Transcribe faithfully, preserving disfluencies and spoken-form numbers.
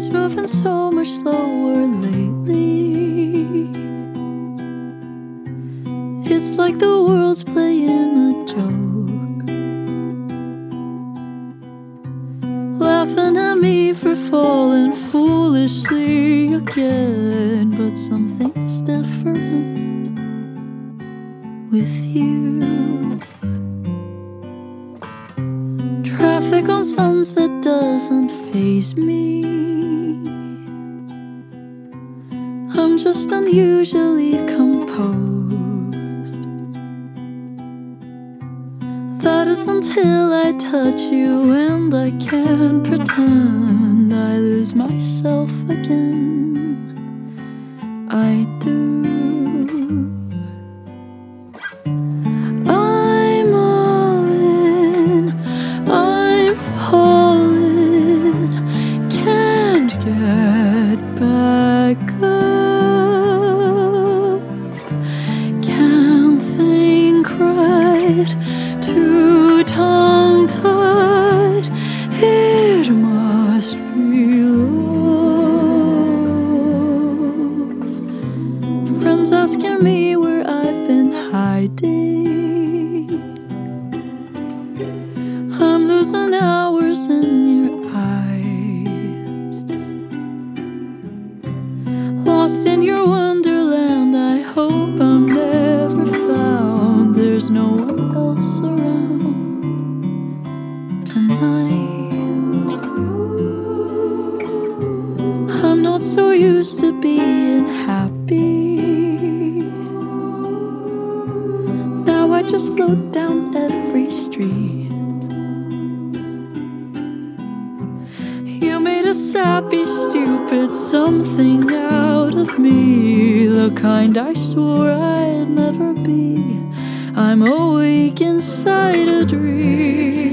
Time's moving so much slower lately. It's like the world's playing a joke, laughing at me for falling foolishly again. But something's different with you. Traffic on Sunset doesn't faze me. I'm just unusually composed. That is until I touch you, and I can't pretend I lose myself again. I do. I'm all in, I'm falling, can't get back up, can't think right, too tongue-tied, it must be love. Friends asking me where I've been hiding. I'm losing hours in your eyes, lost in your wonderland. I hope I'm never found. There's no one else around tonight. I'm not so used to being happy. Now I just float down every street. You made a sappy, stupid something out of me, the kind I swore I'd never be. I'm awake inside a dream.